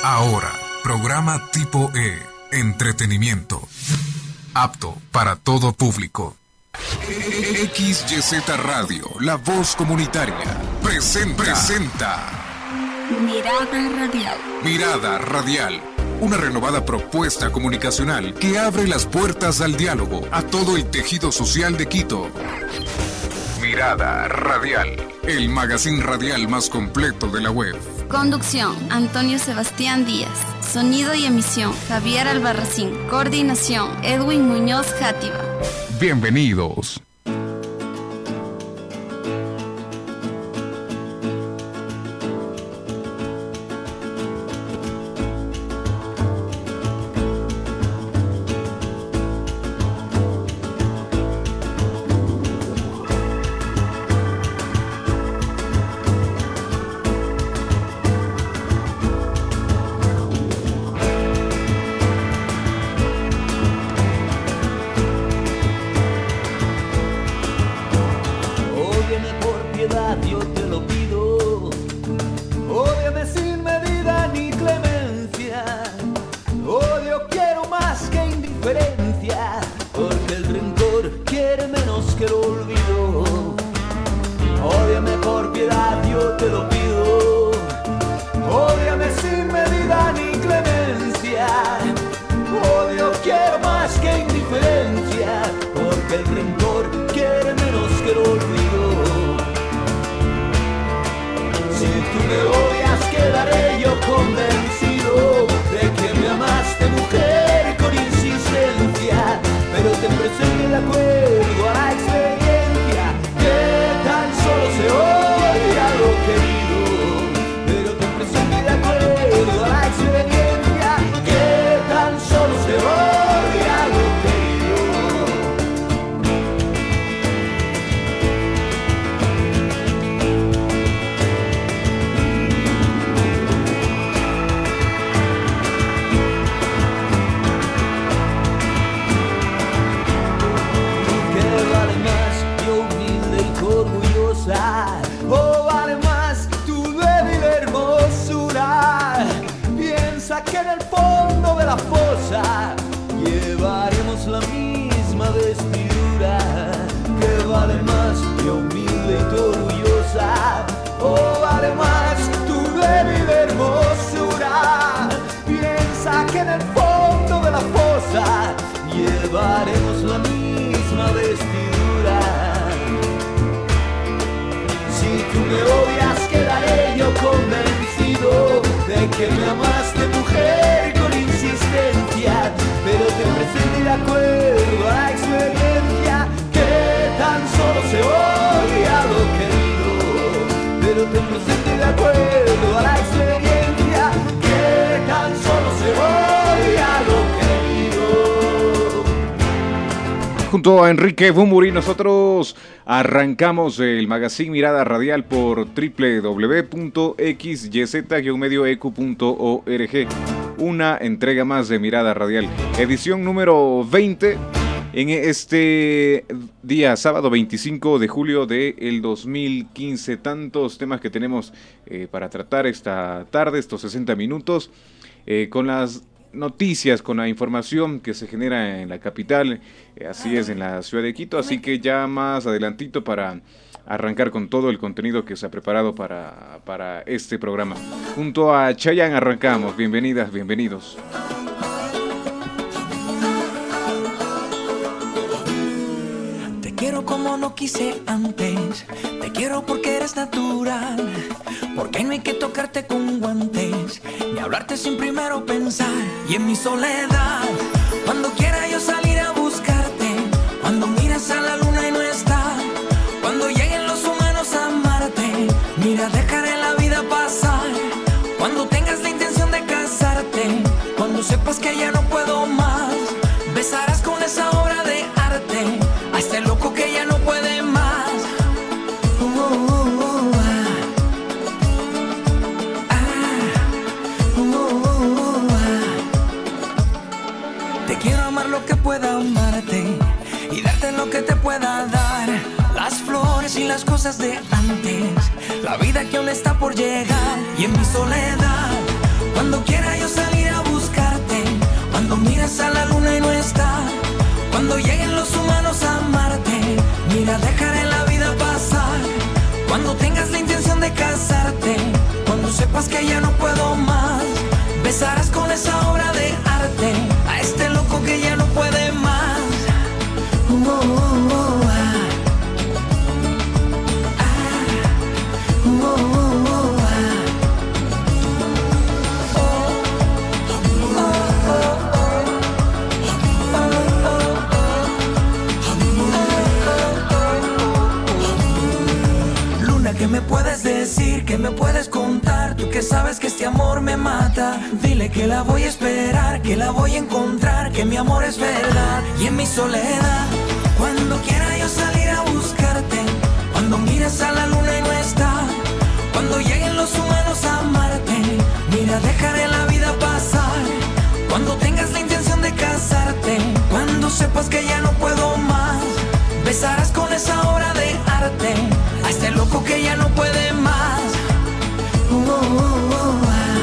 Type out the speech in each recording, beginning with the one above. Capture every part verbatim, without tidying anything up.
Ahora, programa tipo E, entretenimiento, apto para todo público. X Y Z Radio, la voz comunitaria, presenta, presenta Mirada Radial. Mirada Radial, una renovada propuesta comunicacional que abre las puertas al diálogo a todo el tejido social de Quito. Mirada Radial, el magazine radial más completo de la web. Conducción, Antonio Sebastián Díaz. Sonido y emisión, Javier Albarracín. Coordinación, Edwin Muñoz Játiva. Bienvenidos. Llevaremos la misma vestidura. Si tú me odias, quedaré yo convencido de que me amaste, mujer, con insistencia. Pero ten presente y de acuerdo a la experiencia que tan solo se odia lo querido. Pero ten presente y de acuerdo a la experiencia que tan solo se odia lo querido. Junto a Enrique Bumburi, nosotros arrancamos el magazine Mirada Radial por doble u doble u doble u punto x y z medio e q punto org. Una entrega más de Mirada Radial, edición número veinte, en este día sábado veinticinco de julio del dos mil quince. Tantos temas que tenemos eh, para tratar esta tarde, estos sesenta minutos, eh, con las noticias, con la información que se genera en la capital, eh, así es en la ciudad de Quito, así que ya más adelantito para arrancar con todo el contenido que se ha preparado para, para este programa. Junto a Chayanne arrancamos, bienvenidas, bienvenidos. Te quiero como no quise antes, te quiero porque eres natural, porque no hay que tocarte con guantes, ni hablarte sin primero pensar. Y en mi soledad, cuando quiera yo salir a buscarte, cuando miras a la luna y no está, cuando lleguen los humanos a amarte, mira, dejaré la vida pasar. Cuando tengas la intención de casarte, cuando sepas que ya no puedo más, besarás con esa obra de arte a este loco que ya no puede más. Uh, uh, uh, ah. Ah. Uh, uh, ah. Te quiero amar lo que pueda amarte y darte lo que te pueda dar, las flores y las cosas de antes, la vida que aún está por llegar. Y en mi soledad, cuando Cuando quiera yo salir a buscarte, cuando miras a la luna y no está, cuando lleguen los humanos a amarte, mira, dejaré la vida pasar. Cuando tengas la intención de casarte, cuando sepas que ya no puedo más, besarás con esa obra de arte a este loco que ya no puede más. Uh, uh, uh, uh, ah. Ah. Uh, uh, uh, ah. ¿Qué me puedes decir? ¿Qué me puedes contar? Tú que sabes que este amor me mata. Dile que la voy a esperar, que la voy a encontrar, que mi amor es verdad. Y en mi soledad, cuando quiera yo salir a buscarte, cuando mires a la luna y no está, cuando lleguen los humanos a amarte, mira, dejaré la vida pasar. Cuando tengas la intención de casarte, cuando sepas que ya no puedo más, besarás con esa obra de arte a este loco que ya no puede más. Uh, uh, uh, ah.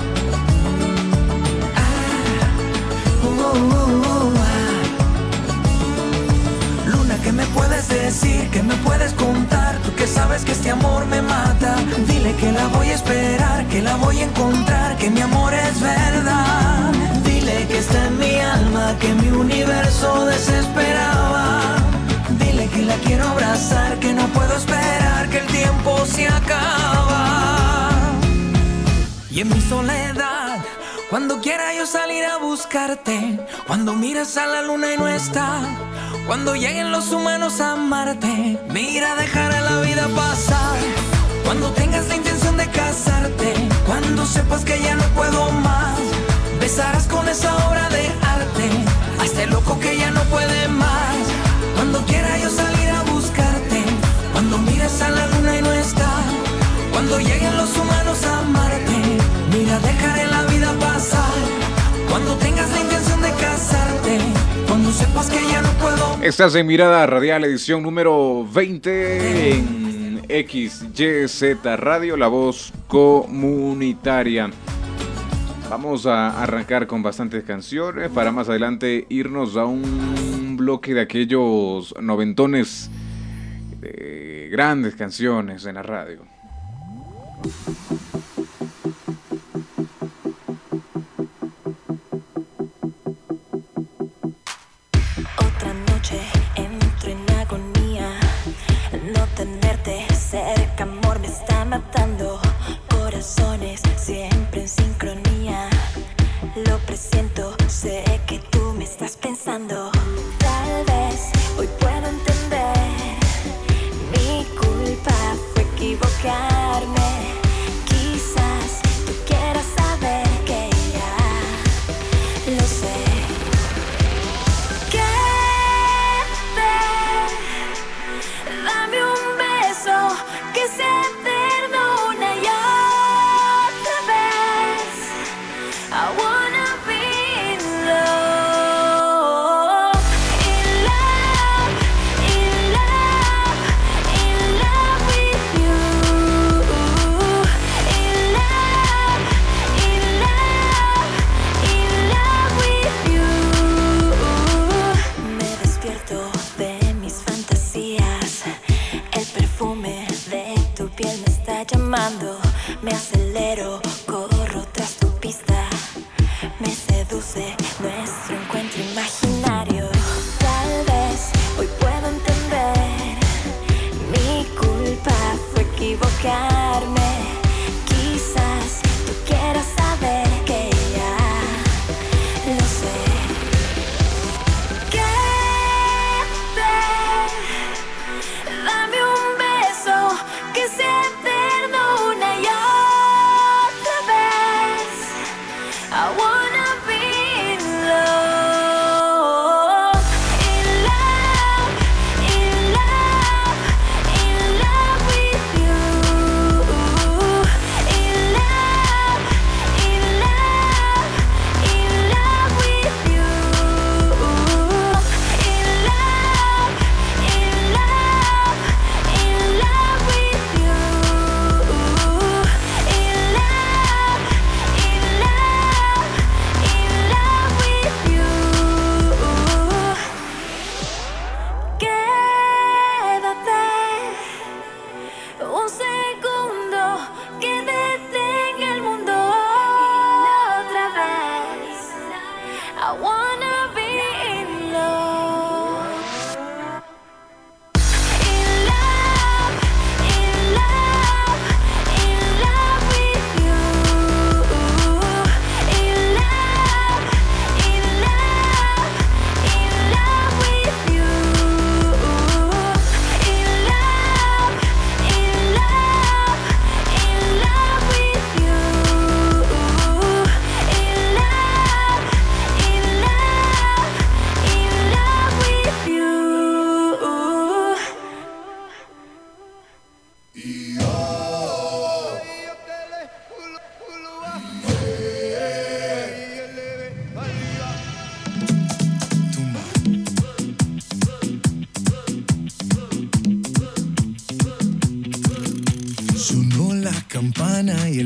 Ah. Uh, uh, uh, ah. Luna, ¿qué me puedes decir? ¿Qué me puedes contar? Tú que sabes que este amor me mata. Dile que la voy a esperar, que la voy a encontrar, que mi amor es verdad. Dile que está en mi alma, que mi universo desesperaba. Dile que la quiero abrazar, que no puedo esperar, que el tiempo se acaba. Y en mi soledad, cuando quiera yo salir a buscarte, cuando miras a la luna y no está, cuando lleguen los humanos a amarte, mira, dejaré la vida pasar. Cuando tengas la intención de casarte, cuando sepas que ya no puedo más, besarás con esa obra de arte a este loco que ya no puede más. Cuando quiera yo salir a buscarte, cuando mires a la luna y no está, cuando lleguen los humanos a amarte, mira, dejaré la vida pasar. Cuando tengas la intención de casarte, cuando sepas que ya no puedo. Estás en Mirada Radial, edición número veinte en X Y Z Radio, la voz comunitaria. Vamos a arrancar con bastantes canciones para más adelante irnos a un bloque de aquellos noventones de grandes canciones en la radio. Otra noche entro en agonía, no tenerte cerca, amor, me está matando. Corazones siempre en sincronía, lo presiento, sé que tú me estás pensando. Tal vez hoy puedo entender, mi culpa fue equivocarme.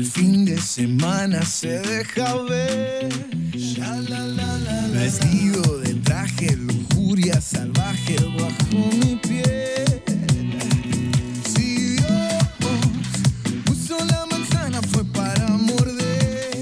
fin de semana se deja ver. Vestido de traje, lujuria salvaje bajo mi piel. Si Dios puso la manzana fue para morder.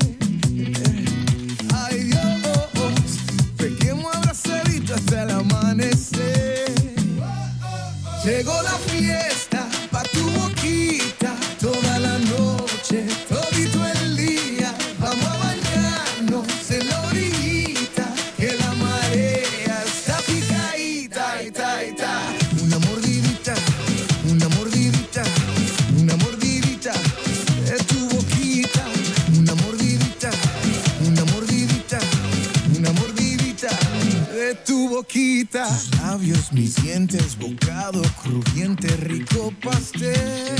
Ay Dios, pequemos abrazaditos hasta el amanecer. Llegó la fiesta pa' tu boquita, toda la noche, todito el día. Vamos a bañarnos en la orillita, que la marea está picadita, ita, ita. Una mordidita, una mordidita, una mordidita de tu boquita. Una mordidita, una mordidita, una mordidita de tu boquita. Tus labios, mis dientes, bocado crujiente, rico pastel.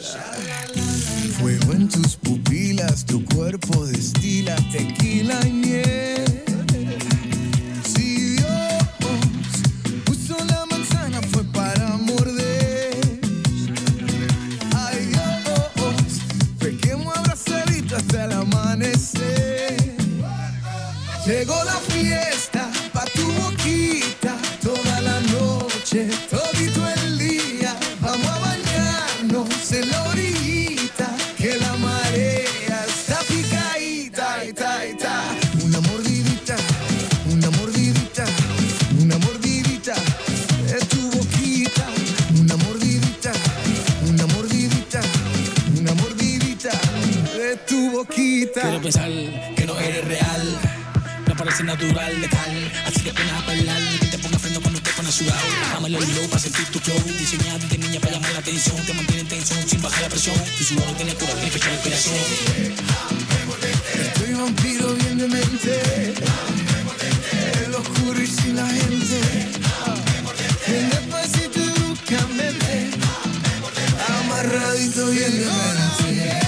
Fuego en tus pupilas, tu cuerpo destila tequila y miel. Si Dios puso la manzana fue para morder. Ay Dios, pequemos abrazaditos hasta el amanecer. Llegó la fiesta pa' tu boquita, toda la noche, todito el día. Vamos a bañarnos en la orillita, que la marea está picadita, ita, ita. Una mordidita, una mordidita, una mordidita de tu boquita. Una mordidita, una mordidita, una mordidita de tu boquita. Quiero pensar que no eres real, me parece natural, letal. Así que pena a bailar, que te ponga freno cuando te pones sudado. Dame el low para sentir tu flow, diseñado de niña para llamar la atención. Te mantiene en tensión sin bajar la presión. Tu sudor tiene cura, tiene fecha de inspiración. Estoy vampiro bien de mente, el oscuro y sin la gente. En despacito y bruscamente, amarradito bien de mente.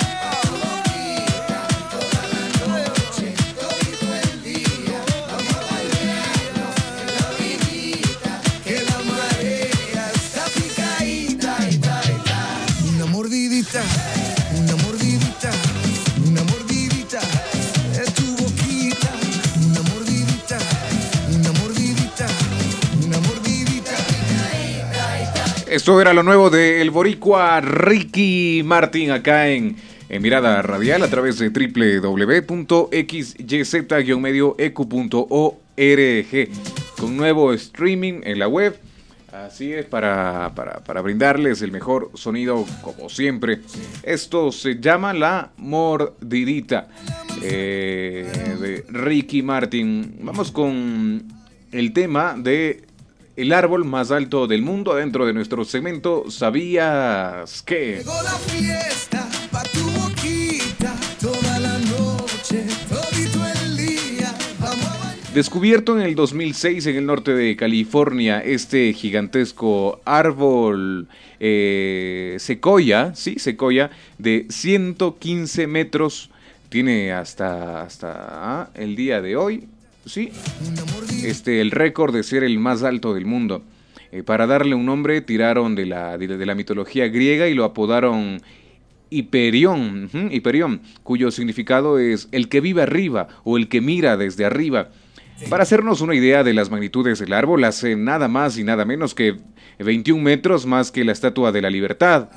Una mordidita, una mordidita de tu boquita. Una mordidita, una mordidita, una mordidita. Esto era lo nuevo del boricua Ricky Martin acá en, en Mirada Radial a través de doble u doble u doble u punto equis ye zeta guion medio e cu punto org con nuevo streaming en la web. Así es, para, para, para brindarles el mejor sonido como siempre. Esto se llama La Mordidita eh, de Ricky Martin. Vamos con el tema de el árbol más alto del mundo dentro de nuestro segmento ¿Sabías qué? Llegó la fiesta pa' tu boquita, toda la noche, todito el día. Vamos a bañar. Descubierto en el dos mil seis en el norte de California, este gigantesco árbol eh, secoya, sí, secoya, de ciento quince metros, tiene hasta, hasta ah, el día de hoy, sí, este, el récord de ser el más alto del mundo. Eh, para darle un nombre tiraron de la, de, de la mitología griega y lo apodaron Hiperión, uh-huh, Hiperión, cuyo significado es el que vive arriba o el que mira desde arriba. Para hacernos una idea de las magnitudes del árbol, hace nada más y nada menos que veintiún metros más que la Estatua de la Libertad.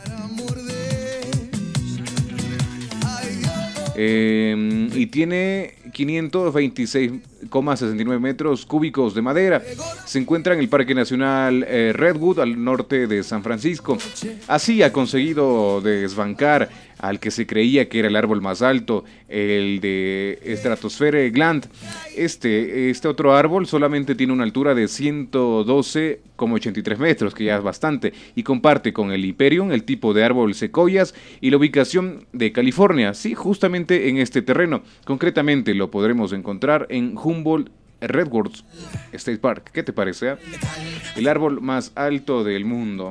Eh, y tiene quinientos veintiséis coma sesenta y nueve metros cúbicos de madera. Se encuentra en el Parque Nacional eh, Redwood, al norte de San Francisco. Así ha conseguido desbancar al que se creía que era el árbol más alto, el de Stratosphere Gland. Este, este otro árbol solamente tiene una altura de ciento doce coma ochenta y tres metros, que ya es bastante, y comparte con el Hyperion el tipo de árbol secoyas y la ubicación de California, sí, justamente en este terreno. Concretamente lo podremos encontrar en Humboldt Redwoods State Park. ¿Qué te parece? Eh? El árbol más alto del mundo.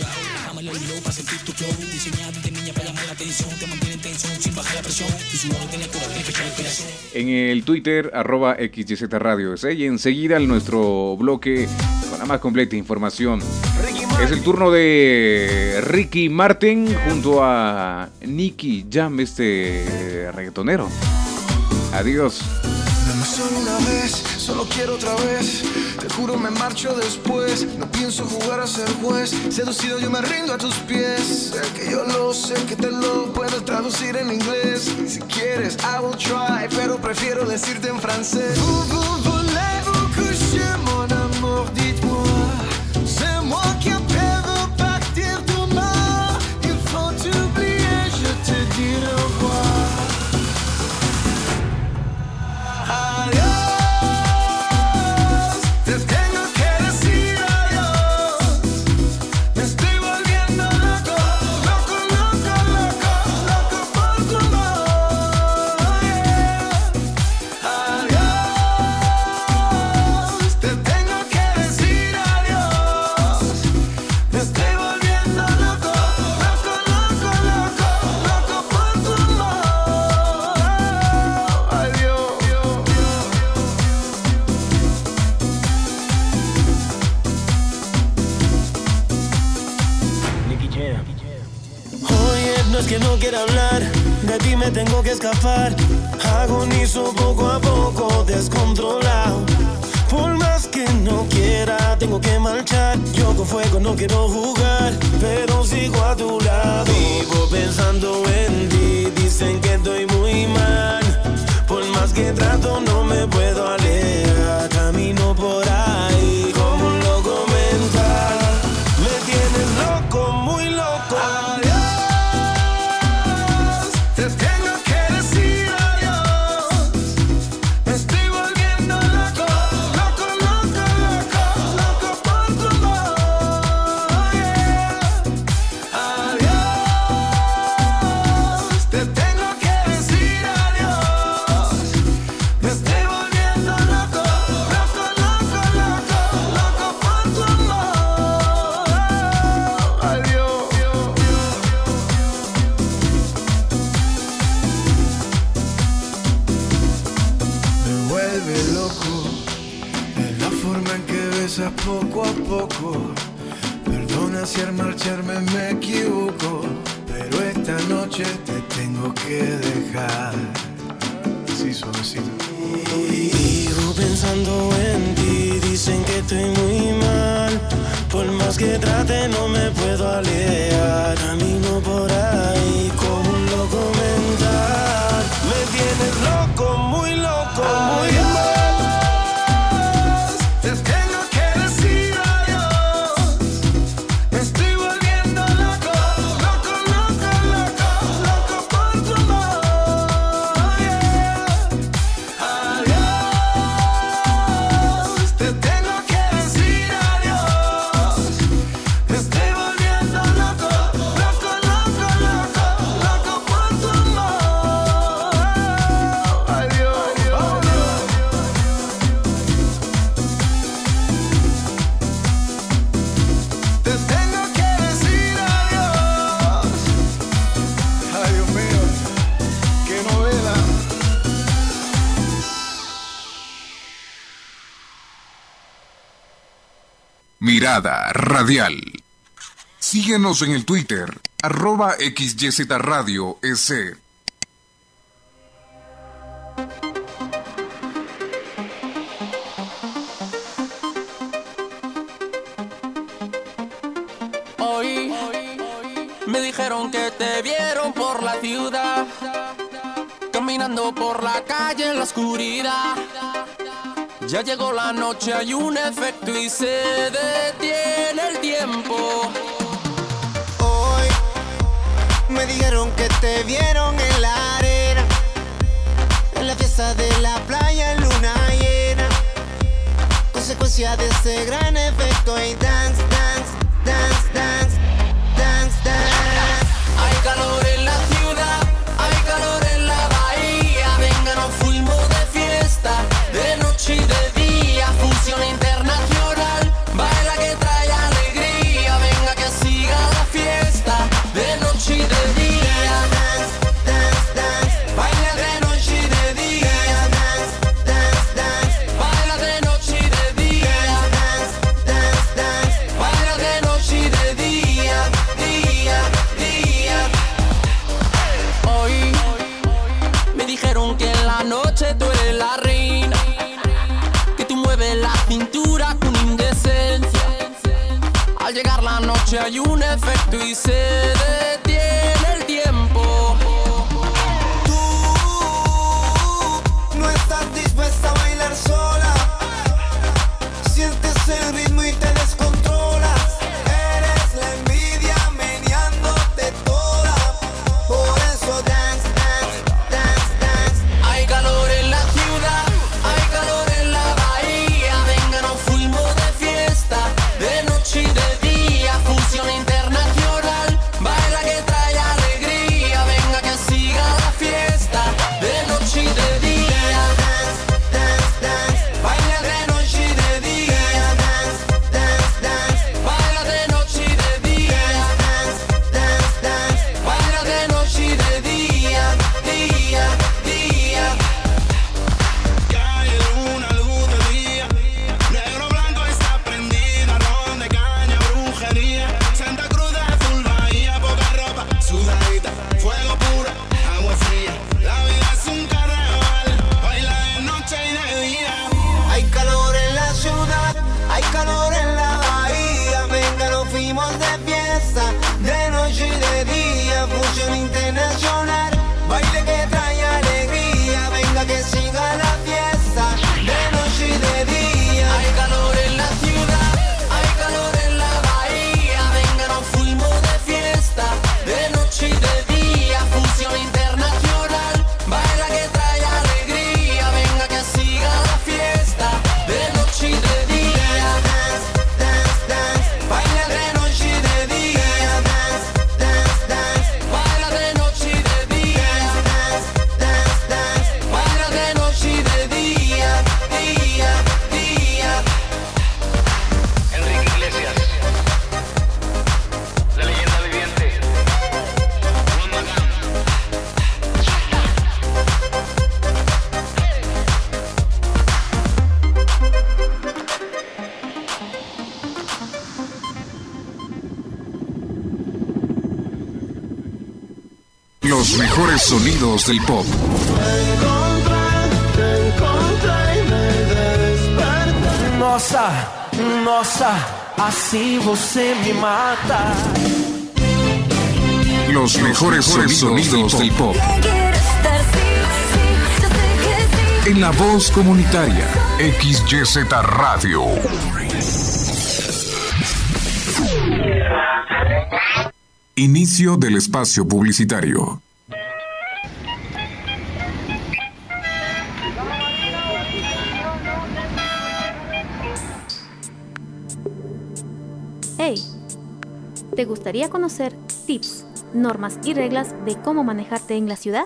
En el Twitter, arroba X Y Z Radio, ¿eh? Y enseguida nuestro bloque con la más completa información. Es el turno de Ricky Martin junto a Nicky Jam, este reggaetonero. Adiós. Dame solo una vez, solo quiero otra vez. Te juro me marcho después. No pienso jugar a ser juez. Seducido yo me rindo a tus pies. Sé que yo lo sé, que te lo puedo traducir en inglés. Si quieres, I will try, pero prefiero decirte en francés. Vous, vous, voulez-vous coucher, mon amour, dites-moi. C'est moi qui appelle de partir demain. Il faut t'oublier, je te dis au revoir. Que no quiero hablar, de ti me tengo que escapar. Agonizo poco a poco, descontrolado. Por más que no quiera, tengo que marchar. Yo con fuego no quiero jugar, pero sigo a tu lado. Vivo pensando en ti, dicen que estoy muy mal. Por más que trato no me puedo alejar. Camino por ahí como un loco mental. Me tienes loco, muy loco. Poco a poco, perdona si al marcharme me equivoco, pero esta noche te tengo que dejar. Sí, suavecito. Vivo pensando en ti, dicen que estoy muy mal. Por más que trate no me puedo alejar. Camino por ahí como un loco mental. Me tienes loco, muy loco, muy mal. Mirada Radial. Síguenos en el Twitter, arroba X Y Z Radio S. Hoy me dijeron que te vieron por la ciudad, caminando por la calle en la oscuridad. Ya llegó la noche, hay un efecto y se detiene el tiempo. Hoy me dijeron que te vieron en la arena, en la fiesta de la playa en luna llena. Consecuencia de ese gran efecto y dance, dance, dance, dance, dance, dance. Hay calor en la ciudad, hay calor en la bahía. Venga, nos fuimos de fiesta, de noche y de día, fusión internacional, baila que trae alegría, venga que siga la fiesta, de noche y de día, dance, dance, dance, baila de noche y de día, dance, dance, dance, baila de noche y de día, dance, dance, dance, baila de noche y de noche hay un efecto y se detiene el tiempo. Tú no estás dispuesta a bailar sola. Sientes el ritmo y te descontrolas. Eres la envidia meneándote toda. Por eso dance, dance, dance, dance. Hay calor en la ciudad, hay calor en la bahía. Venga, nos fuimos de fiesta, de noche y de día. Fusión internacional, baila que trae alegría. Venga que siga la fiesta, de noche y de día. Dance, dance, dance. Baila de noche y de día. Dance, dance, dance. Baila de noche y de día. Dance, dance, dance. Baila de noche y de día, día, día. Cae luna, luz de día. Negro blanco está prendida. Ron de caña, brujería. Santa Cruz de azul, bahía, poca ropa, sudadita, fuego puro, agua fría. La vida es un carnaval, baila de noche y de día. Hay calor en la ciudad, hay calor en la bahía. Venga, nos fuimos de fiesta, de noche y de día. Fusión internacional, baile que trae alegría. Venga que siga la fiesta, de noche y de día. Hay calor en la ciudad, hay calor en la bahía. Venga, nos fuimos de fiesta, de noche y de día. Fusión internacional, baila que trae alegría. Venga que siga la fiesta, de noche y de día. Dance, dance, dance. Baila de noche y de día. Dance, dance, dance. Baila de noche y de día. Dance, dance, dance. Baila de noche y de día, día, día. Enrique Iglesias, la leyenda viviente. Juan Magán. Los mejores sonidos del pop. Nossa, nossa, assim você me mata. Los mejores sonidos del pop. En la voz comunitaria. X Y Z Radio. Inicio del espacio publicitario. Hey, ¿te gustaría conocer tips, normas y reglas de cómo manejarte en la ciudad?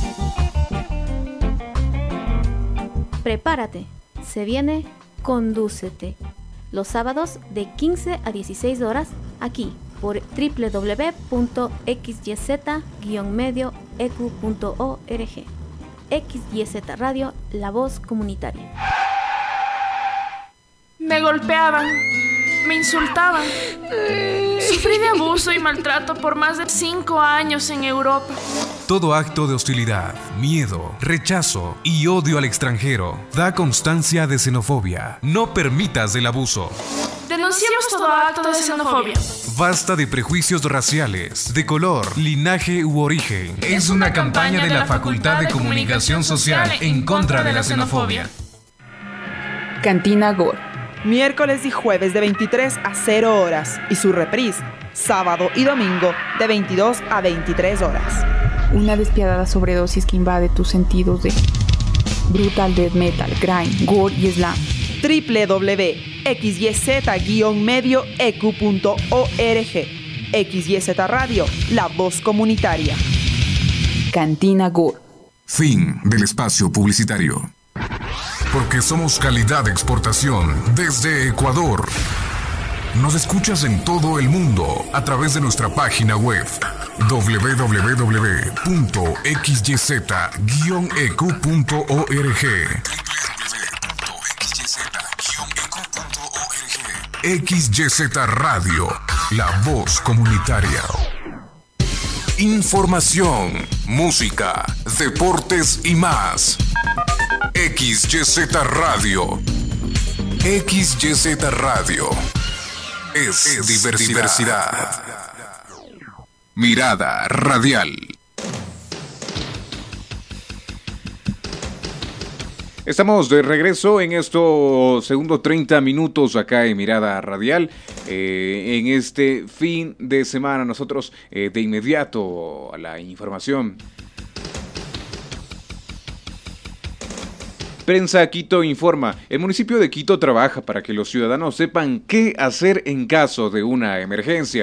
Prepárate, se viene Condúcete, los sábados de quince a dieciséis horas aquí por doble u doble u doble u punto x y z guion medio e q punto org. X Y Z Radio, la voz comunitaria. Me golpeaban, me insultaban. Sufrí de abuso y maltrato por más de cinco años en Europa. Todo acto de hostilidad, miedo, rechazo y odio al extranjero da constancia de xenofobia. No permitas el abuso. Denunciamos todo acto de xenofobia. Basta de prejuicios raciales, de color, linaje u origen. Es una campaña de la Facultad de Comunicación Social en contra de la xenofobia. Cantina Gore. Miércoles y jueves de veintitrés a cero horas y su reprise, sábado y domingo de veintidós a veintitrés horas. Una despiadada sobredosis que invade tus sentidos de brutal death metal, grind, gore y slam. doble u doble u doble u punto x y z guion medio e q punto org. X Y Z Radio, la voz comunitaria. Cantina Gore. Fin del espacio publicitario. Porque somos calidad de exportación desde Ecuador. Nos escuchas en todo el mundo a través de nuestra página web doble u doble u doble u punto x y z guion e q punto org. X Y Z Radio, la voz comunitaria. Información, música, deportes y más. X Y Z Radio. X Y Z Radio. es, es diversidad. diversidad. Mirada Radial. Estamos de regreso en estos segundos treinta minutos acá en Mirada Radial. Eh, en este fin de semana nosotros eh, de inmediato a la información. Prensa Quito informa, el municipio de Quito trabaja para que los ciudadanos sepan qué hacer en caso de una emergencia.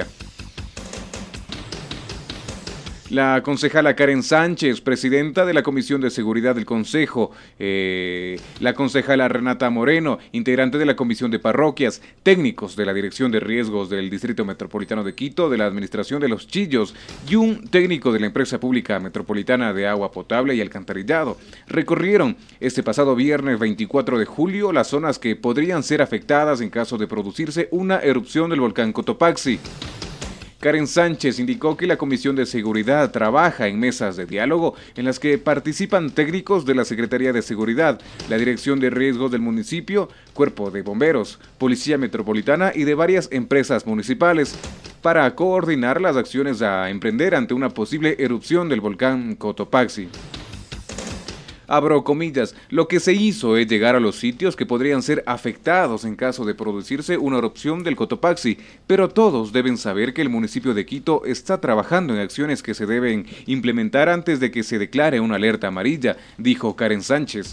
La concejala Karen Sánchez, presidenta de la Comisión de Seguridad del Consejo, eh, la concejala Renata Moreno, integrante de la Comisión de Parroquias, técnicos de la Dirección de Riesgos del Distrito Metropolitano de Quito, de la Administración de los Chillos y un técnico de la Empresa Pública Metropolitana de Agua Potable y Alcantarillado, recorrieron este pasado viernes veinticuatro de julio las zonas que podrían ser afectadas en caso de producirse una erupción del volcán Cotopaxi. Karen Sánchez indicó que la Comisión de Seguridad trabaja en mesas de diálogo en las que participan técnicos de la Secretaría de Seguridad, la Dirección de Riesgos del municipio, Cuerpo de Bomberos, Policía Metropolitana y de varias empresas municipales para coordinar las acciones a emprender ante una posible erupción del volcán Cotopaxi. Abro comillas, lo que se hizo es llegar a los sitios que podrían ser afectados en caso de producirse una erupción del Cotopaxi, pero todos deben saber que el municipio de Quito está trabajando en acciones que se deben implementar antes de que se declare una alerta amarilla, dijo Karen Sánchez.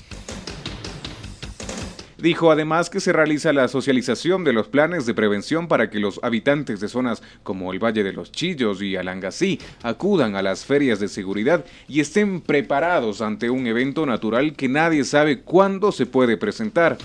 Dijo además que se realiza la socialización de los planes de prevención para que los habitantes de zonas como el Valle de los Chillos y Alangasí acudan a las ferias de seguridad y estén preparados ante un evento natural que nadie sabe cuándo se puede presentar.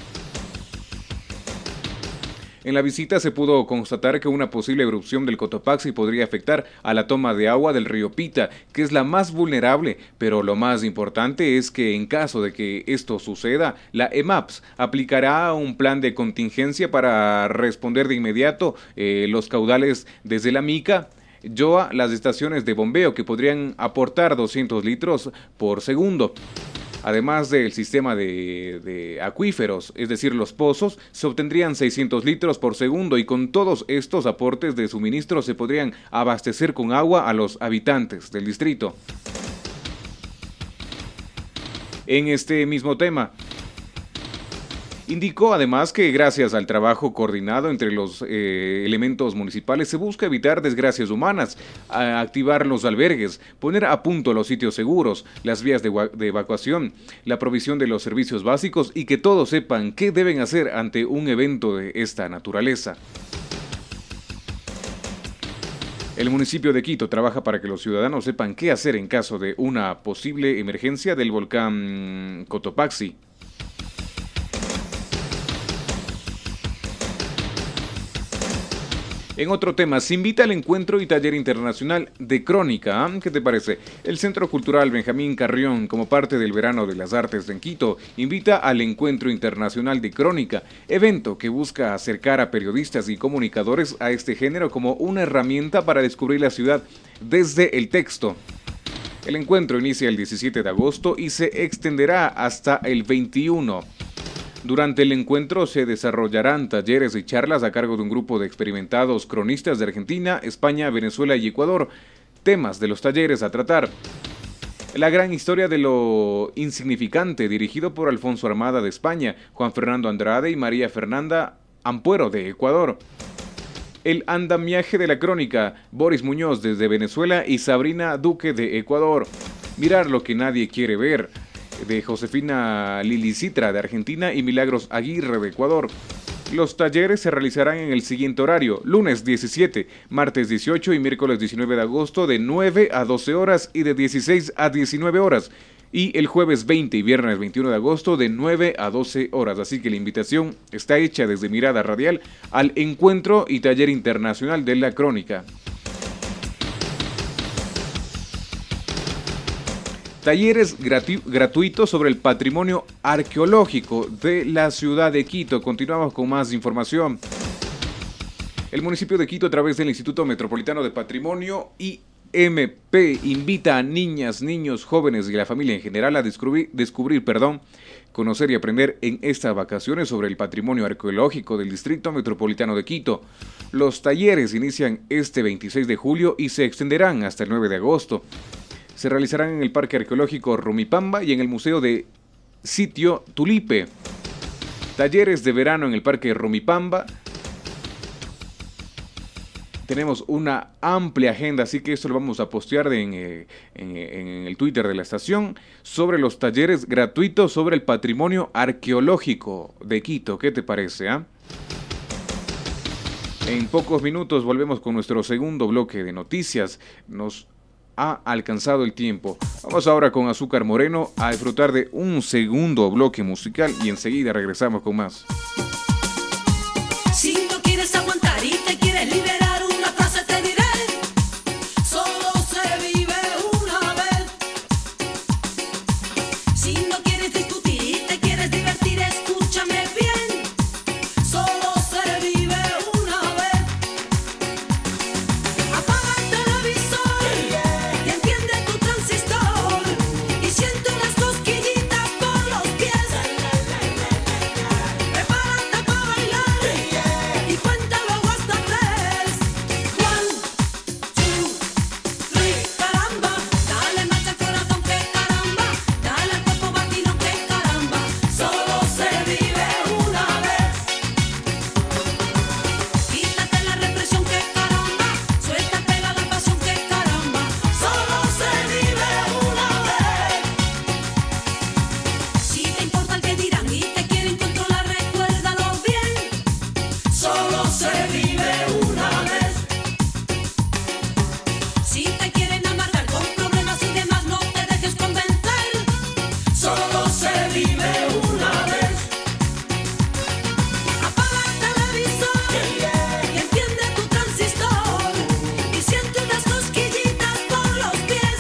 En la visita se pudo constatar que una posible erupción del Cotopaxi podría afectar a la toma de agua del río Pita, que es la más vulnerable, pero lo más importante es que en caso de que esto suceda, la EMAPS aplicará un plan de contingencia para responder de inmediato eh, los caudales desde la Mica, Yoa, las estaciones de bombeo que podrían aportar doscientos litros por segundo. Además del sistema de, de acuíferos, es decir, los pozos, se obtendrían seiscientos litros por segundo y con todos estos aportes de suministro se podrían abastecer con agua a los habitantes del distrito. En este mismo tema, indicó además que gracias al trabajo coordinado entre los eh, elementos municipales se busca evitar desgracias humanas, a activar los albergues, poner a punto los sitios seguros, las vías de, de evacuación, la provisión de los servicios básicos y que todos sepan qué deben hacer ante un evento de esta naturaleza. El municipio de Quito trabaja para que los ciudadanos sepan qué hacer en caso de una posible emergencia del volcán Cotopaxi. En otro tema, se invita al encuentro y taller internacional de crónica. ¿Qué te parece? El Centro Cultural Benjamín Carrión, como parte del Verano de las Artes en Quito, invita al encuentro internacional de crónica, evento que busca acercar a periodistas y comunicadores a este género como una herramienta para descubrir la ciudad desde el texto. El encuentro inicia el diecisiete de agosto y se extenderá hasta el veintiuno. Durante el encuentro se desarrollarán talleres y charlas a cargo de un grupo de experimentados cronistas de Argentina, España, Venezuela y Ecuador. Temas de los talleres a tratar: la gran historia de lo insignificante, dirigido por Alfonso Armada de España, Juan Fernando Andrade y María Fernanda Ampuero de Ecuador. El andamiaje de la crónica, Boris Muñoz desde Venezuela y Sabrina Duque de Ecuador. Mirar lo que nadie quiere ver, de Josefina Lilicitra de Argentina y Milagros Aguirre de Ecuador. Los talleres se realizarán en el siguiente horario: lunes diecisiete, martes dieciocho y miércoles diecinueve de agosto de nueve a doce horas y de dieciséis a diecinueve horas, y el jueves veinte y viernes veintiuno de agosto de nueve a doce horas. Así que la invitación está hecha desde Mirada Radial al encuentro y taller internacional de la crónica. Talleres gratu- gratuitos sobre el patrimonio arqueológico de la ciudad de Quito. Continuamos con más información. El municipio de Quito, a través del Instituto Metropolitano de Patrimonio y M P invita a niñas, niños, jóvenes y a la familia en general a descubrir, descubrir, perdón, conocer y aprender en estas vacaciones sobre el patrimonio arqueológico del Distrito Metropolitano de Quito. Los talleres inician este veintiséis de julio y se extenderán hasta el nueve de agosto. Se realizarán en el Parque Arqueológico Rumipamba y en el Museo de Sitio Tulipe. Talleres de verano en el Parque Rumipamba. Tenemos una amplia agenda, así que esto lo vamos a postear en, en, en el Twitter de la estación sobre los talleres gratuitos sobre el patrimonio arqueológico de Quito. ¿Qué te parece? ¿eh? En pocos minutos volvemos con nuestro segundo bloque de noticias. Nos ha alcanzado el tiempo. Vamos ahora con Azúcar Moreno a disfrutar de un segundo bloque musical y enseguida regresamos con más. Si no quieres aguantar y te quieres liberar, una frase te diré: solo se vive una vez. Si no quieres discutir y te quieres divertir, escúchame bien: solo se vive una vez. Apaga el televisor y enciende tu transistor y siente unas cosquillitas por los pies. Prepárate para bailar y cuenta luego hasta tres. One, two, three, caramba. Dale marcha al corazón, que caramba. Dale al cuerpo batido, que caramba. Solo se vive una vez. Quítate la represión, que caramba. Suelta, pega la pasión, que caramba. Solo se vive una vez. Si te importa el que dirán y te quieren controlar, recuérdalo bien: solo se vive una vez. Si te quieren amargar con problemas y demás, no te dejes convencer: solo se vive una vez. Apaga el televisor y enciende tu transistor y siente unas cosquillitas por los pies.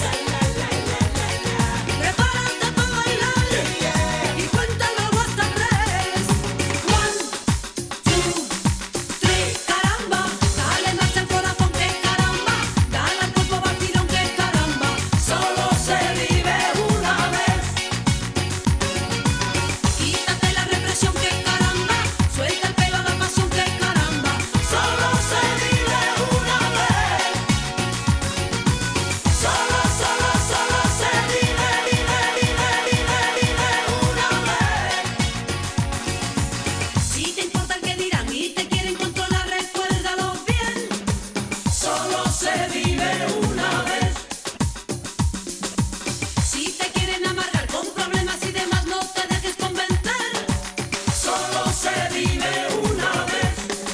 Prepárate para bailar y cuenta luego hasta tres. One, two, three, caramba. Dale marcha al corazón, que caramba. Dale al cuerpo batido, que caramba. Solo se vive una vez. Quítate la represión, que caramba. Suelta el pelo a la pasión, que caramba. Solo se vive una vez. Solo, solo, solo se vive, vive, vive, vive, vive una vez. Si te importa el que dirán y te quieren controlar, recuérdalo bien: solo se vive una vez. Si te quieren amargar con problemas y demás, no te dejes convencer: solo se vive una vez.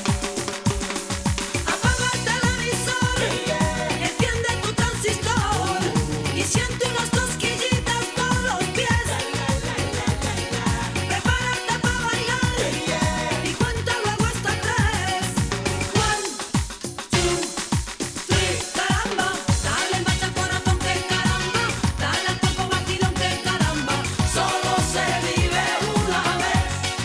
Apaga el televisor y enciende tu transistor y siente unas cosquillitas por los pies. Prepárate para bailar y cuenta luego hasta tres. One, two, three, caramba. Dale marcha al corazón, que caramba. Dale al cuerpo batido, que caramba. Solo se vive una vez.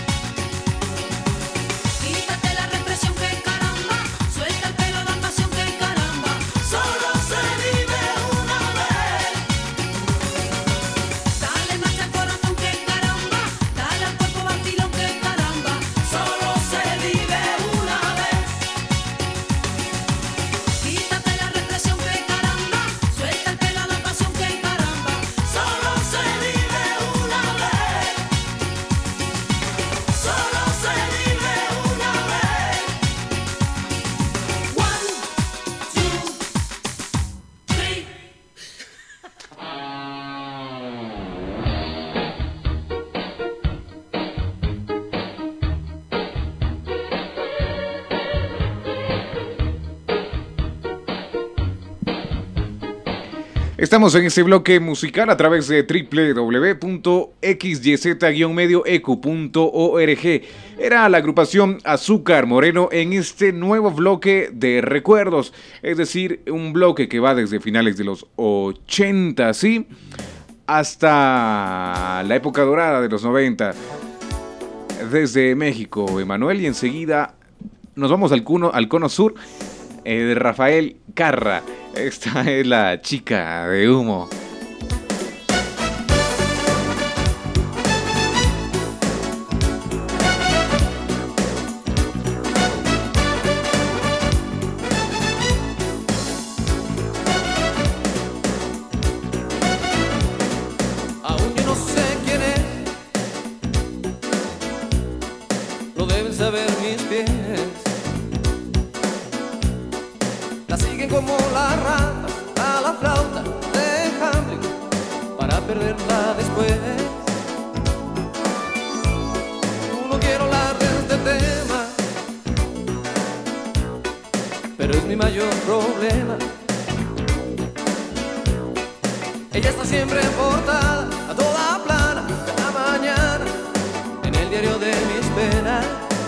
Quítate la represión, que caramba. Suelta el pelo a la pasión, que caramba. Solo se vive una vez. Dale marcha al corazón, que caramba. Dale al cuerpo batido, que caramba. Solo se vive una vez. Quítate la represión, que caramba. Suelta el pelo a la pasión, que caramba. Solo se vive una vez. Solo se vive una vez. One, two, three. Estamos en este bloque musical a través de doble u doble u doble u punto equis y zeta guion medio e cu punto org. Era la agrupación Azúcar Moreno en este nuevo bloque de recuerdos, es decir, un bloque que va desde finales de los ochenta, ¿sí?, hasta la época dorada de los noventa. Desde México, Emanuel, y enseguida nos vamos al cono, al cono sur, eh, de Rafael Carrà. Esta es la chica de humo. Aún yo no sé quién es, lo deben saber mis pies. La siguen como la rata a la flauta de Hamlet para perderla después. No quiero hablar de este tema, pero es mi mayor problema. Ella está siempre en portada, a toda plana, cada mañana, en el diario de mis penas.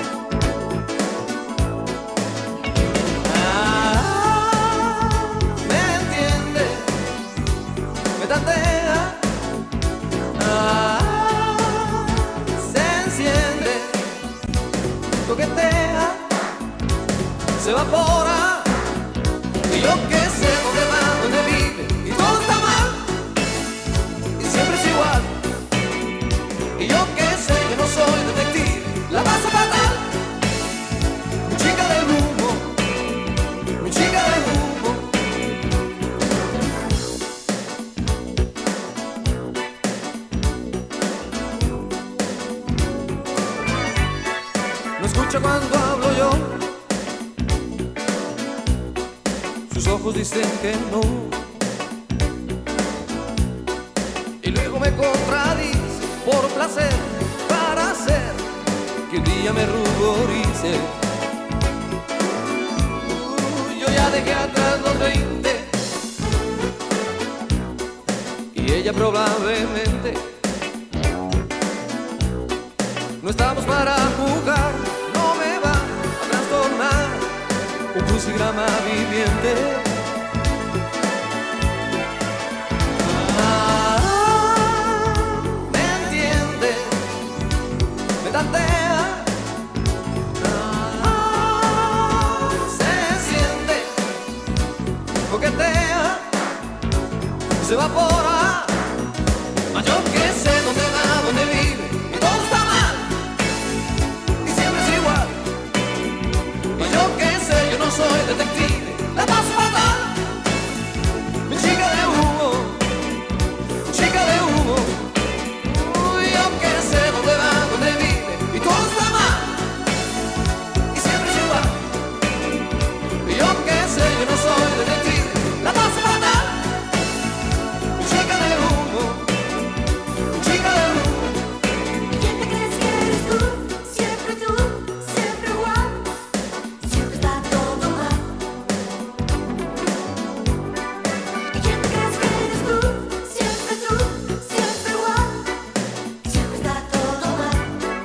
Ah, me entiende, me tantea, ah, se enciende, coquetea, se evapora, y yo que sé dónde va, dónde vive, y todo está mal. Siempre es igual. Y yo que sé que no soy detective, la paso fatal. Mi chica del humo, mi chica del humo. No escucha cuando hablo yo, sus ojos dicen que no. Y luego me contradice por placer, para hacer que un día me ruborice. Uh, yo ya dejé atrás los veinte y ella probablemente. No estamos para jugar, no me va a trastornar un crucigrama viviente. Tantea, ah, se siente, coquetea, se evapora. Mas yo que sé dónde va, dónde vive, y todo está mal, y siempre es igual. Mas yo que sé, yo no soy detective, la paso fatal. Mi chica de humo, chica de humo. Uy, yo que sé dónde va, dónde vive, todo está mal, y siempre es igual. Y yo que sé, yo no soy detective, la paso fatal. Mi chica de humo, mi chica de humo. ¿Quién te crees que eres tú? Siempre tú, siempre igual. Siempre está todo mal. ¿Y quién te crees que eres tú? Siempre tú, siempre igual. Siempre está todo mal.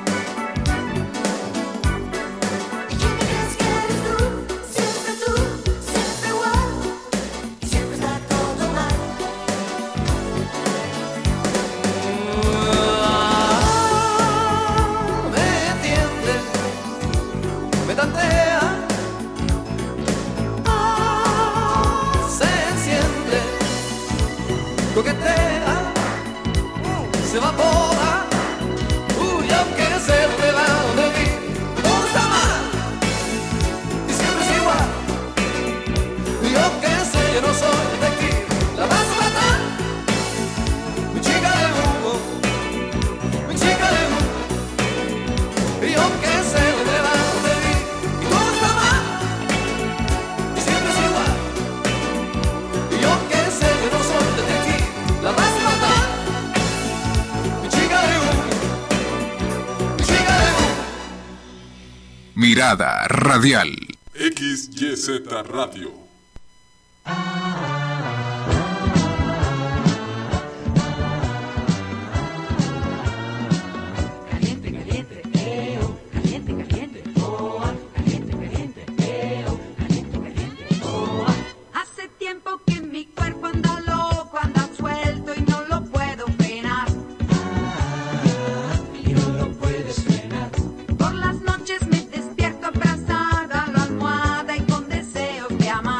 Coquetea, se evapora. Uy, aunque sé dónde va, dónde vive, todo está mal, y siempre es igual. Y yo que sé, yo no soy detective, la paso fatal. Mi chica de humo, mi chica de humo. Y yo que sé dónde va, dónde vive, y todo está mal, y siempre es igual. Y yo que sé, yo no soy detective, la paso fatal. Mi chica de humo, mi chica de humo. Mirada Radial. X Y Z Radio. Caliente, caliente, eh, oh, caliente, caliente, oh, ah, caliente, caliente, eh, oh, caliente, caliente, oh, ah. Hace tiempo que mi cuerpo anda loco, anda suelto y no lo puedo frenar. Y no lo puedes frenar. Por las noches me despierto abrazada a la almohada y con deseos de amar.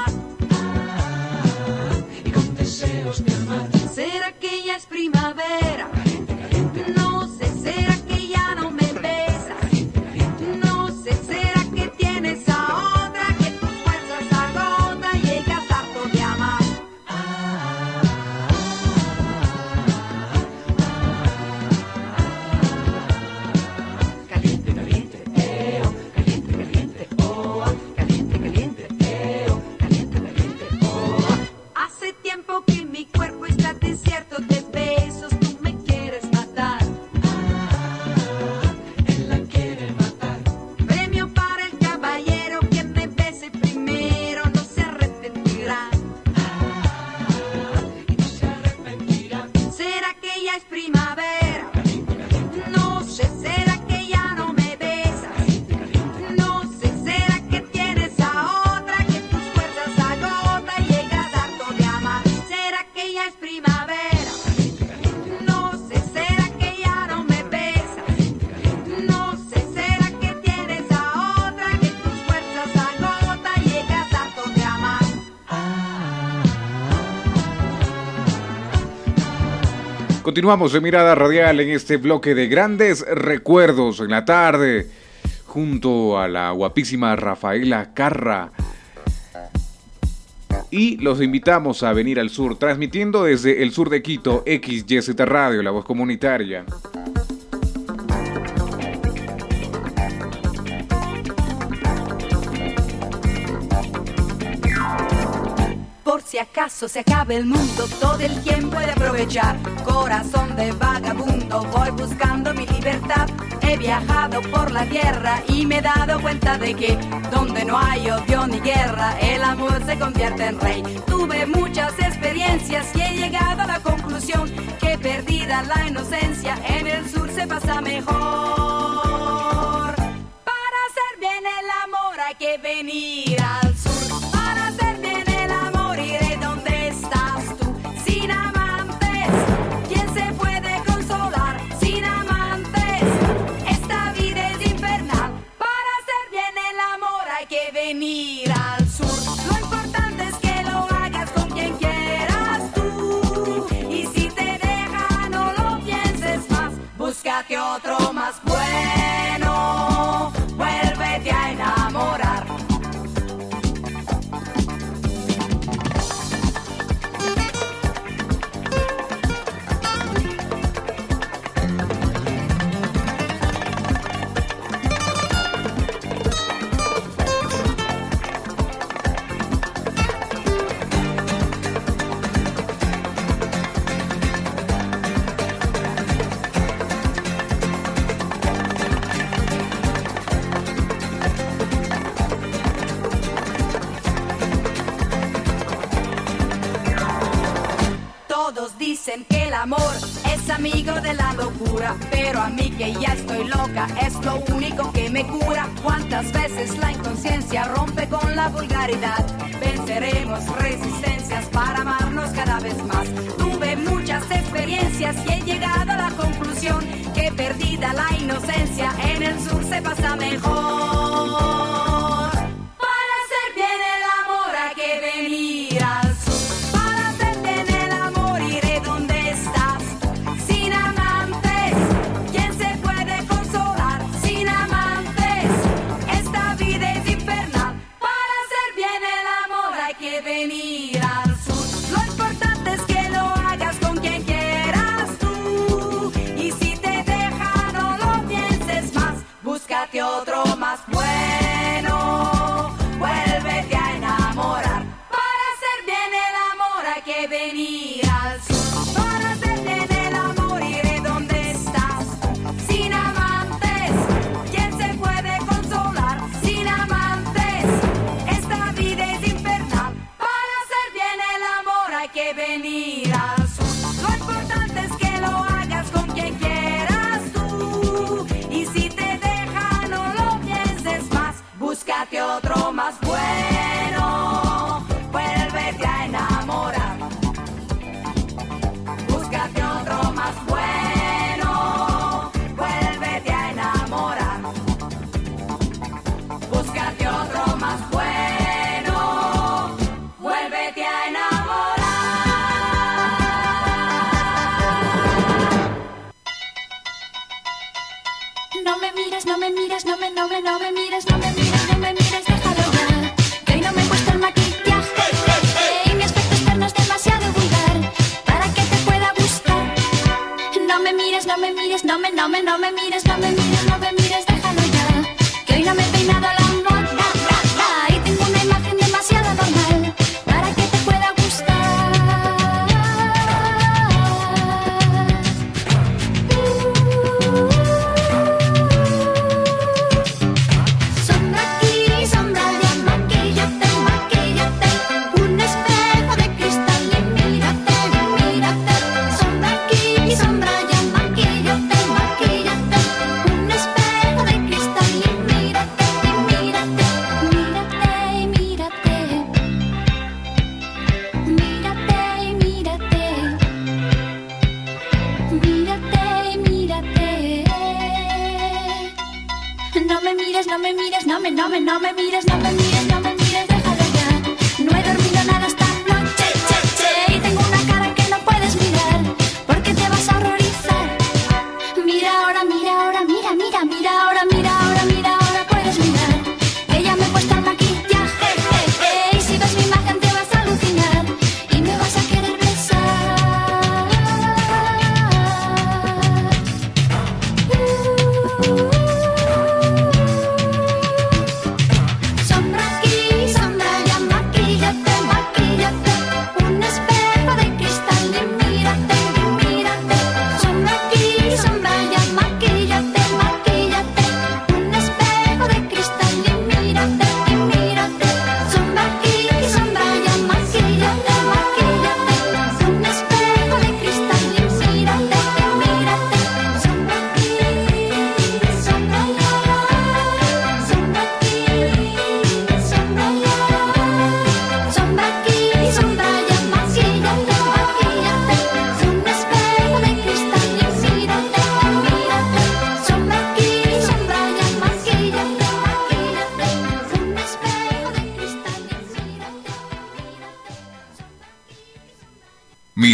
Continuamos en Mirada Radial en este bloque de grandes recuerdos en la tarde, junto a la guapísima Rafaela Carra. Y los invitamos a venir al sur, transmitiendo desde el sur de Quito, X Y Z Radio, la voz comunitaria. Por si acaso se acabe el mundo, todo el quien puede aprovechar. Corazón de vagabundo, voy buscando mi libertad. He viajado por la tierra y me he dado cuenta de que donde no hay odio ni guerra, el amor se convierte en rey. Tuve muchas experiencias y he llegado a la conclusión que perdida la inocencia, en el sur se pasa mejor. Para hacer bien el amor hay que venir al sur. Para hacer bien el amor iré donde estás tú. Sin amantes, ¿quién se puede consolar? Sin amantes, esta vida es infernal. Para hacer bien el amor hay que venir al sur. Lo importante es que lo hagas con quien quieras tú. Y si te deja no lo pienses más, búscate otro más bueno. Vuélvete a enamorar. Dicen que el amor es amigo de la locura, pero a mí que ya estoy loca es lo único que me cura. Cuántas veces la inconsciencia rompe con la vulgaridad. Venceremos resistencias para amarnos cada vez más. Tuve muchas experiencias y he llegado a la conclusión que perdida la inocencia, en el sur se pasa mejor. Para hacer bien el amor hay que venir al sur. Venir al sur. Lo importante es que lo hagas con quien quieras tú. Y si te deja no lo pienses más, búscate otro más bueno. Vuélvete a enamorar. Para hacer bien el amor hay que venir al sur. Para hacer bien el amor iré donde estás. Sin amantes, ¿quién se puede consolar? Sin amantes, esta vida es infernal. Hay que venir al sur. Lo importante es que lo hagas con quien quieras tú. Y si te deja no lo pienses más, búscate otro más bueno. Vuélvete a enamorar. Búscate otro más bueno. Vuélvete a enamorar. Búscate otro más bueno. Vuélvete a enamorar. No me mires, no me mires, no me, no me, no me mires, no me mires, no me mires, déjalo ya. Que hoy no me he puesto el maquillaje y mi aspecto externo es demasiado vulgar para que te pueda gustar. No me mires, no me mires, no me, no me, no me mires, no me mires, no me mires, déjalo ya. Que hoy no me he peinado a la moda y tengo una imagen demasiado normal para que te pueda gustar. Sombra aquí, sombra allá, maquíllate, maquíllate. Un espejo de cristal y mírate, mírate. Sombra aquí, sombra allá, maquíllate, maquíllate. Un espejo de cristal y mírate, mírate. Mírate, mírate. Mírate, mírate. Mírate, mírate. No me mires, no me mires, no me, no me, no me mires, no me mires, no me mires, déjalo ya. No he dormido nada esta noche, che, che, y tengo una cara que no puedes mirar, porque te vas a horrorizar.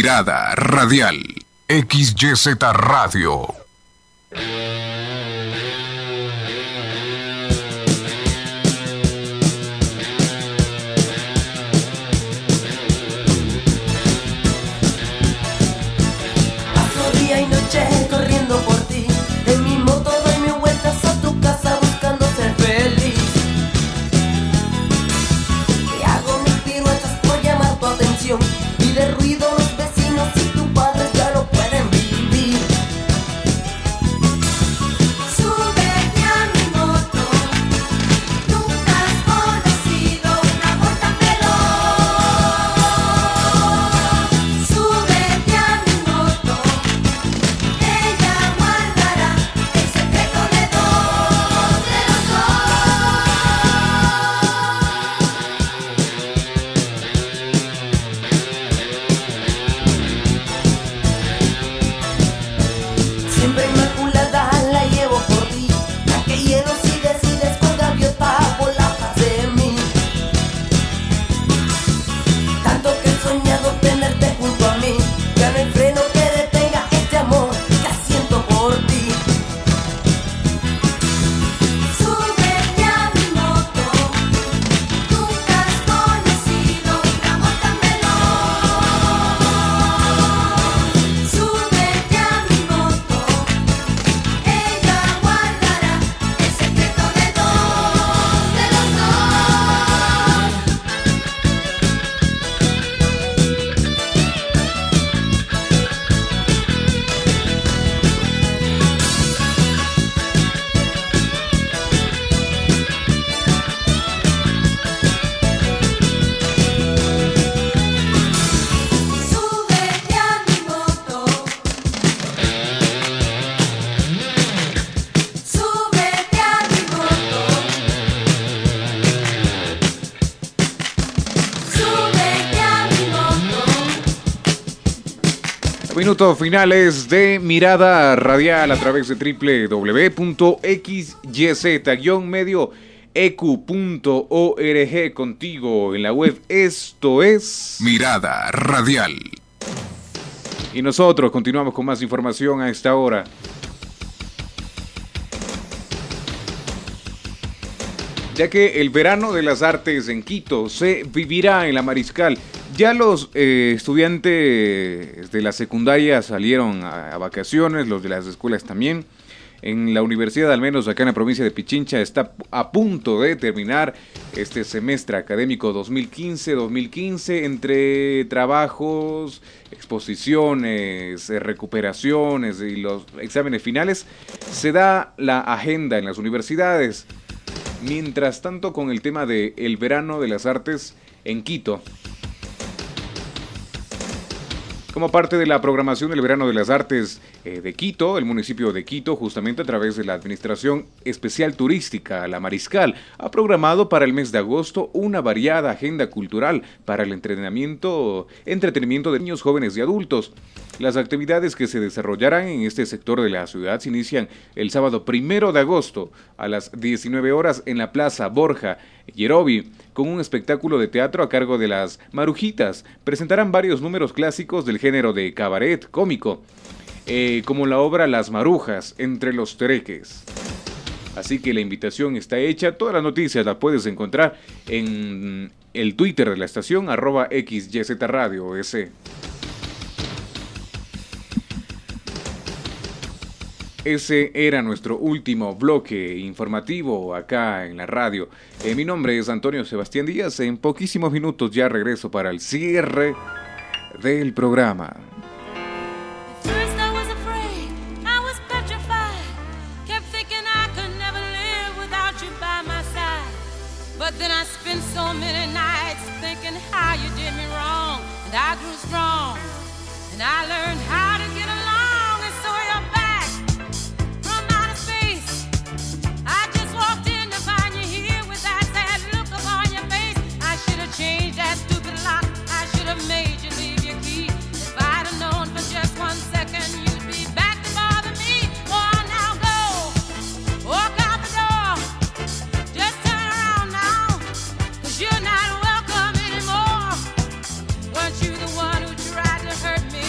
Mirada Radial. X Y Z Radio. Paso día y noche corriendo por ti. En mi moto doy mis vueltas a tu casa buscando ser feliz. Y hago mis piruetas por llamar tu atención. Y de ruido los vecinos y tu padre ya lo pueden vivir. Súbete a mi moto, nunca has conocido un amor tan veloz. Súbete a mi moto, ella guardará el secreto de dos, de los Siempre inmaculada la llevo por ti. La que hielo si decides con gaviota volar de mí. Tanto que he soñado tenerte junto a mí. Ya no hay freno que detenga este amor que siento por ti. Súbete a mi moto, nunca has conocido un amor tan veloz. Súbete a mi moto, ella guardará el secreto de dos, de los Súbete a mi moto, súbete a mi moto, súbete a mi moto. Minutos finales de Mirada Radial a través de doble u doble u doble u punto x y z medio e q punto org. Contigo en la web. Esto es Mirada Radial. Y nosotros continuamos con más información a esta hora. Ya que el verano de las artes en Quito se vivirá en la Mariscal. Ya los eh, estudiantes de la secundaria salieron a, a vacaciones, los de las escuelas también. En la universidad, al menos acá en la provincia de Pichincha, está a punto de terminar este semestre académico dos mil quince dos mil quince entre trabajos, exposiciones, eh, recuperaciones y los exámenes finales. Se da la agenda en las universidades. Mientras tanto, con el tema del el verano de las artes en Quito. Como parte de la programación del verano de las artes eh, de Quito, el municipio de Quito, justamente a través de la Administración Especial Turística, la Mariscal, ha programado para el mes de agosto una variada agenda cultural para el entrenamiento, entretenimiento de niños, jóvenes y adultos. Las actividades que se desarrollarán en este sector de la ciudad se inician el sábado primero de agosto a las diecinueve horas en la Plaza Borja Yerobi, con un espectáculo de teatro a cargo de las Marujitas. Presentarán varios números clásicos del género de cabaret cómico, eh, como la obra Las Marujas, entre los tereques. Así que la invitación está hecha. Todas las noticias las puedes encontrar en el Twitter de la estación, arroba X Y Z Radio S. Ese era nuestro último bloque informativo acá en la radio. Eh, mi nombre es Antonio Sebastián Díaz. En poquísimos minutos ya regreso para el cierre del programa. First I was afraid, I was petrified. Kept thinking I could never live without you by my side. But then I spent so many nights thinking how you did me wrong. And I grew strong, and I learned how to get along. And so you're back from outer space. I just walked in to find you here with that sad look upon your face. I should have changed that stupid lock. I should have made you leave your key. If I'd have known for just one second you'd be back to bother me. Oh, now go, walk out the door. Just turn around now, 'cause you're not welcome anymore. Weren't you the one who tried to hurt me?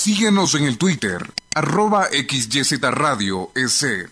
Síguenos en el Twitter, arroba X Y Z Radio S.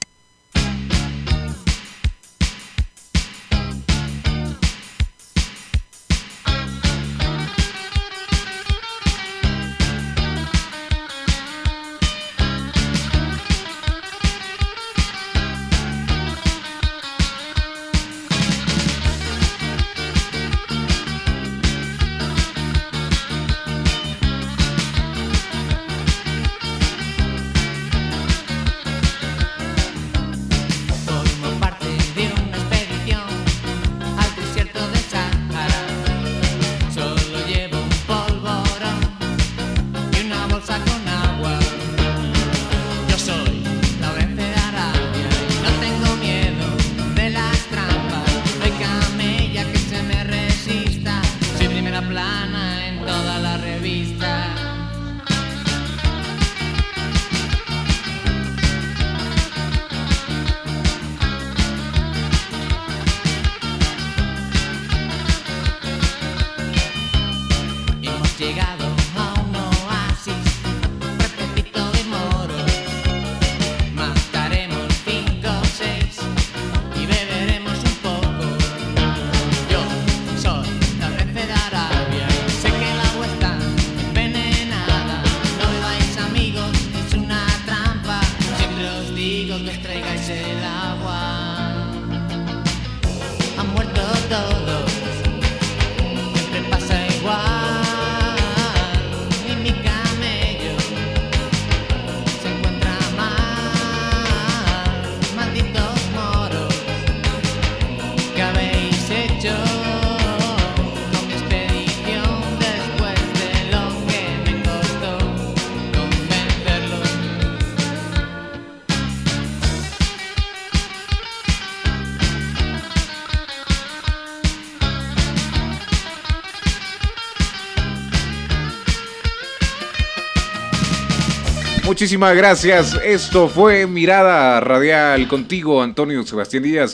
Muchísimas gracias. Esto fue Mirada Radial contigo, Antonio Sebastián Díaz,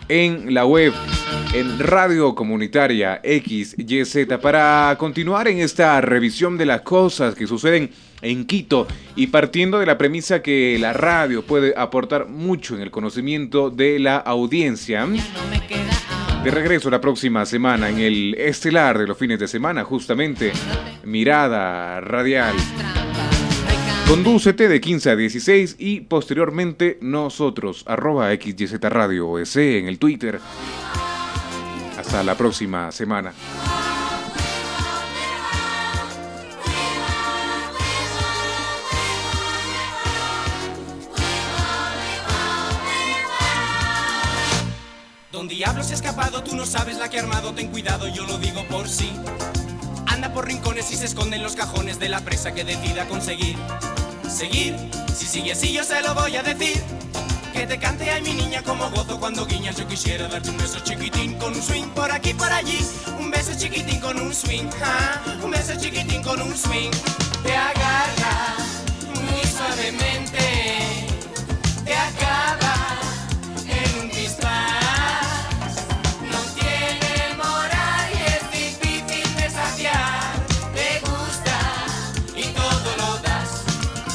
en la web, en Radio Comunitaria X Y Z, para continuar en esta revisión de las cosas que suceden en Quito y partiendo de la premisa que la radio puede aportar mucho en el conocimiento de la audiencia. De regreso la próxima semana en el estelar de los fines de semana, justamente Mirada Radial. Condúcete de quince a dieciséis y posteriormente nosotros, arroba X Y Z Radio O S en el Twitter. Hasta la próxima semana. Don Diablo se ha escapado, tú no sabes la que ha armado, ten cuidado, yo lo digo por sí. Anda por rincones y se esconde en los cajones de la presa que decida conseguir. Seguir, si sigue así yo se lo voy a decir. Que te cante ay mi niña como gozo cuando guiñas. Yo quisiera darte un beso chiquitín con un swing por aquí por allí. Un beso chiquitín con un swing, ¿ah? Un beso chiquitín con un swing. Te agarra muy suavemente, te acaba en un pispás. No tiene moral y es difícil desafiar. Te gusta y todo lo das.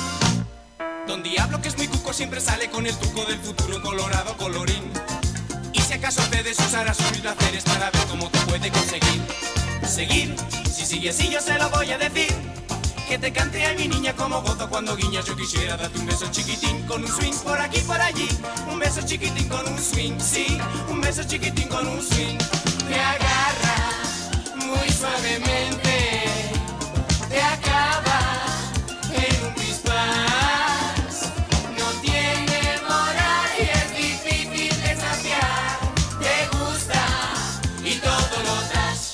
Don Diablo, que es muy cuco, siempre sale con el tuco del futuro colorado colorín. Y si acaso te desusarás sus placeres para ver cómo te puede conseguir. Seguir, si sigue así yo se lo voy a decir. Que te cante a mi niña como gozo cuando guiñas. Yo quisiera darte un beso chiquitín con un swing por aquí por allí. Un beso chiquitín con un swing, sí. Un beso chiquitín con un swing. Te agarra muy suavemente, te acaba en un pispás. No tiene moral y es difícil desafiar. Te gusta y todo lo das.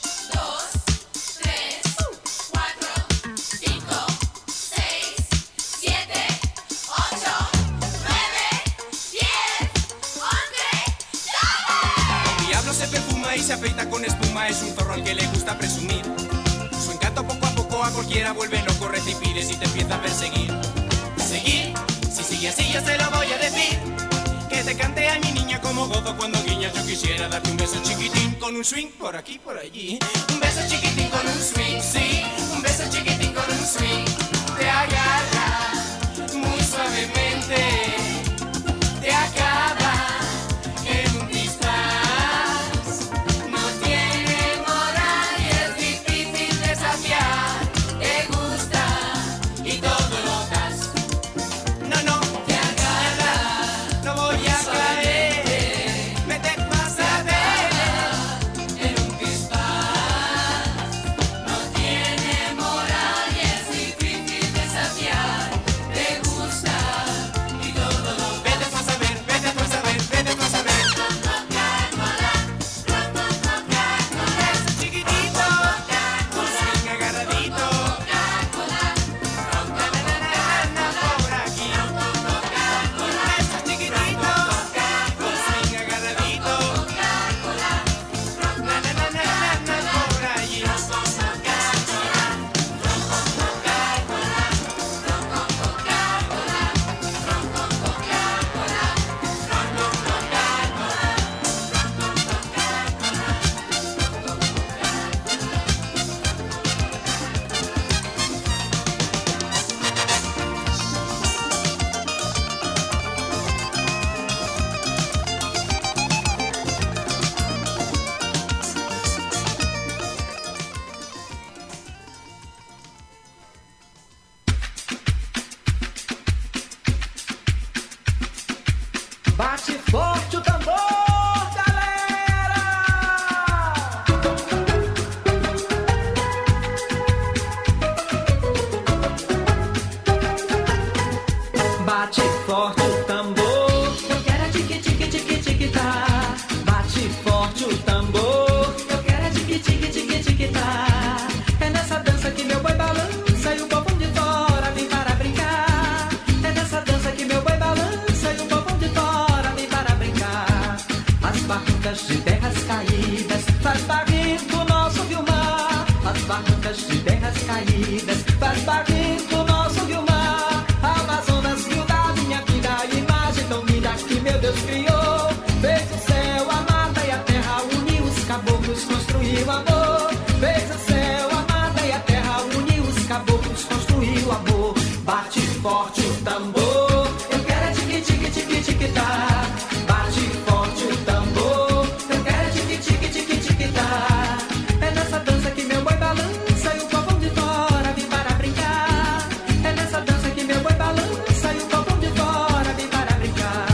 Dos, tres, cuatro, cinco, seis, siete, ocho, nueve, diez, once, ¡llame! El diablo se perfuma y se afeita con espuma. Es un zorro al que le gusta presumir. Su encanto poco a poco a cualquiera vuelve loco. Reza y pide si te empieza a perseguir. Seguir, si sigue así yo se lo voy a decir. Que te cante a mi niña como gozo cuando guiñas. Yo quisiera darte un beso chiquitín con un swing por aquí por allí. Un beso chiquitín con un swing, sí. Un beso chiquitín con un swing. te agarra muy suavemente, te acaba en un pispás. No tiene moral y es difícil desafiar. Te gusta y todo lo das. No, no, te agarra, no voy a caer. Me te vas a ver en un pispás. No tiene moral y es difícil desafiar. Te gusta y todo lo das. Vete tú a saber, vete tú a saber, vete tú a saber. Es chiquitito, un swing agarradito. Por aquí. Es chiquitito, un swing agarradito. Na, na, na, na, na, na, por allí. Bate forte o tambor, galera! Bate forte o tambor, eu quero é tique tique tique tique tá. Bate forte o tambor, eu quero é tique tique tique tique tá. É nessa dança que meu boi balança e o povão de fora vem para brincar. É nessa dança que meu boi balança e o povão de fora vem para brincar. As barrancas de terras caídas faz barrento o nosso Vilmar. As barrancas de terras caídas faz barrento o nosso Vilmar. Amazonas, rio da minha vida, a imagem tão linda que meu Deus criou. Fez o céu, a mata e a terra, uniu os caboclos, construiu amor. Fez o céu, a mata e a terra, uniu os caboclos, construiu amor. Bate forte o tambor, eu quero é tique tique tique tique tá. Bate forte o tambor, eu quero é tique tique tique tique tá. É nessa dança que meu boi balança e o povão de fora vem para brincar. É nessa dança que meu boi balança e o povão de fora vem para brincar.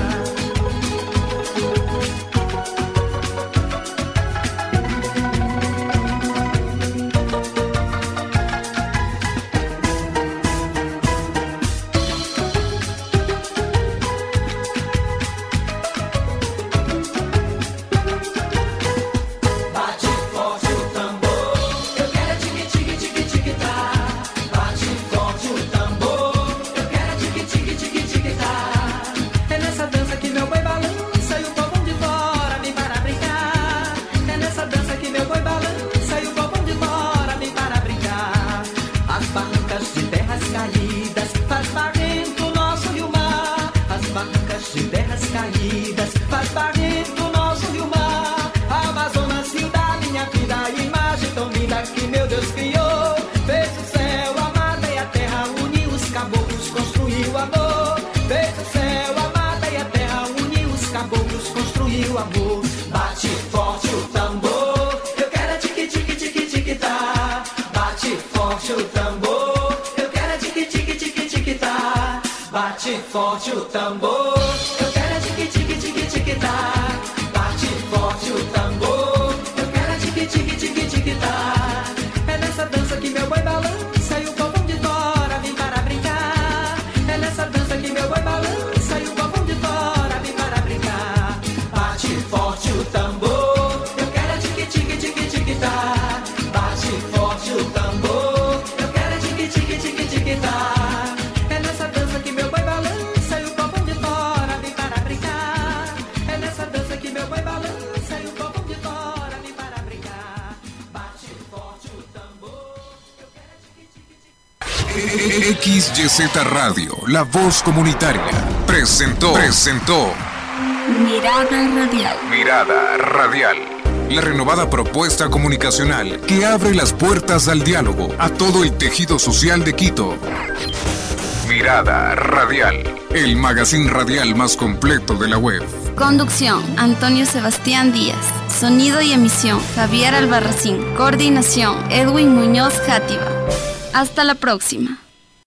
Bate forte o tambor, eu quero é tique tique tique tique tá. Bate forte o tambor, eu quero é tique tique tique tique tá. É nessa dança que meu boi balança e o povão de fora vem para brincar. É nessa dança que meu boi balança e o povão de fora vem para brincar. As barrancas de terras caídas faz barrento o nosso Vilmar. As barrancas de terras caídas faz barrento o nosso Vilmar. Amazonas, rio da minha vida, a imagem tão linda que meu Deus criou. Fez o céu, a mata e a terra, uniu os caboclos, construiu amor. Fez o céu, a mata e a terra, uniu os caboclos, construiu amor. Bate forte o tambor, eu quero é tique tique tique tique tá. Bate forte o tambor, eu quero é tique tique tique tique tá. Bate forte o tambor, eu quero é tique tique tique tique tá. Bate forte o tambor, eu quero é tique tique tique tique tá. É nessa dança que meu boi balança e o povão de fora vem para brincar. É nessa dança que meu boi balança e o povão de fora vem para brincar. Bate forte o tambor, eu quero é tique tique tique tique tá. Bate forte o tambor, eu quero é tique tique tique tique tá. É nessa dança que meu boi balança e o povão de fora vem para brincar. É nessa dança que meu boi balança e o povão de fora vem para brincar. Bate forte o tambor, eu quero é tique tique tique. X Y Z Radio, la voz comunitaria, presentó, presentó Mirada Radial. Mirada Radial. la renovada propuesta comunicacional que abre las puertas al diálogo a todo el tejido social de Quito. Mirada Radial, el magazine radial más completo de la web. Conducción, Antonio Sebastián Díaz. Sonido y emisión, Javier Albarracín. Coordinación, Edwin Muñoz Játiva. Hasta la próxima.